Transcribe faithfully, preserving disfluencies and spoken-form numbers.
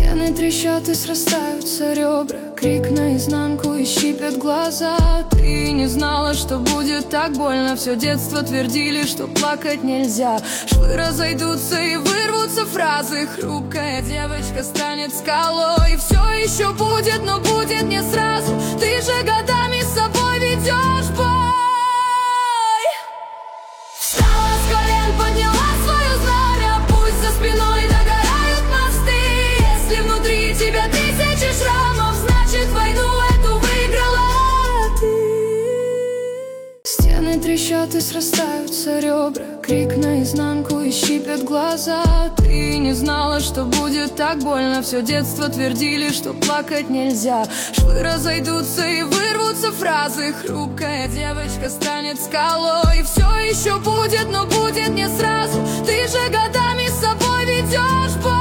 Стены трещат и срастаются ребра, крик наизнанку и щипят глаза. Ты не знала, что будет так больно. Все детство твердили, что плакать нельзя. Швы разойдутся и вырвутся фразы. Хрупкая девочка станет скалой. Все еще будет, но будет не сразу. Ты же годами с собой ведешь бой. Встала с колен, подняла свое знамя. Пусть за спиной догорают мосты. Если внутри тебя тысячи шрамов, значит войну эту выиграла ты. Стены трещат и срастаются ребра, крик наизнанку и щипят глаза. Ты не знала, что будет так больно. Все детство твердили, что плакать нельзя. Швы разойдутся и вырвутся фразы. Хрупкая девочка станет скалой. Все еще будет, но будет не сразу. Ты же годами с собой ведешь бой.